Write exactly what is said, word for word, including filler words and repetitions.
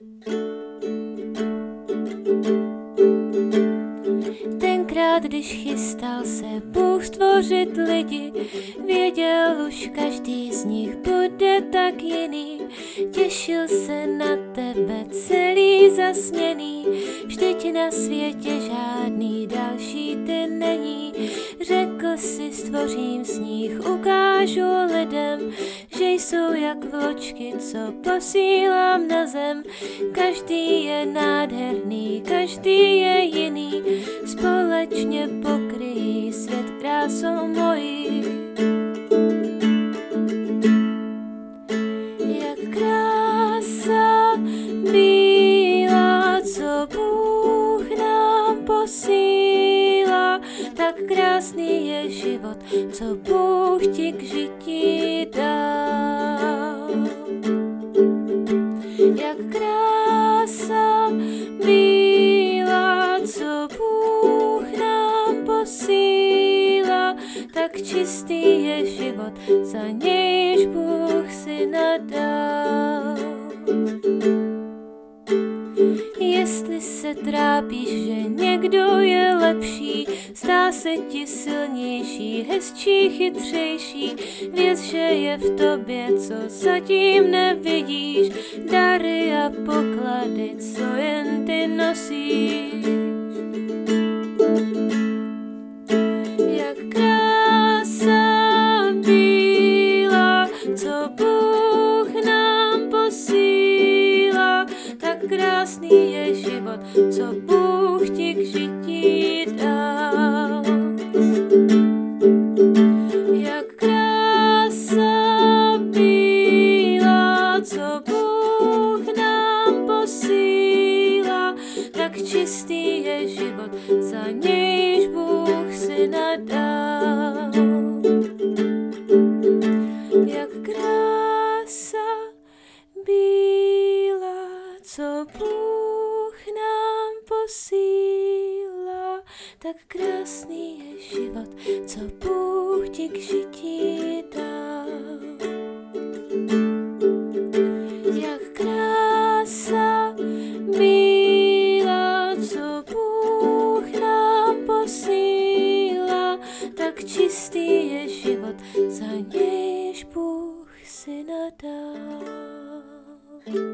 Tenkrát, když chystal se Bůh stvořit lidi, věděl už každý z nich bude tak jiný. Těšil se na tebe celý zasněný, vždyť na světě žádný další ty není. Řekl si, stvořím z nich, ukážu lidem, že jsou jak vločky, co posílám na zem. Každý je nádherný, každý je jiný, společně pokryjí svět krásou mojí. Jak krása bílá, co Bůh nám posílá, tak krásný je život, co Bůh ti k žití dal. Jak krása bílá, co Bůh nám posílá, tak čistý je život, za nějž Bůh si nadal. Jestli se trápíš, že někdo je lepší, zdá se ti silnější, hezčí, chytřejší, věz, že je v tobě, co zatím nevidíš, dary a poklady, co jen ty nosíš. Jak krása bílá, co Bůh nám posílá, tak krásný je život, co Bůh ti k žití dal. Jak krása bílá, co Bůh nám posílá, tak čistý je život, za nějž Bůh si nadal. Jak krása bílá, co Bůh nám posílá, tak krásný je život, co Bůh ti k žití dal. Jak krása bílá, co Bůh nám posílá, tak čistý je život, za nějž Bůh si nadal.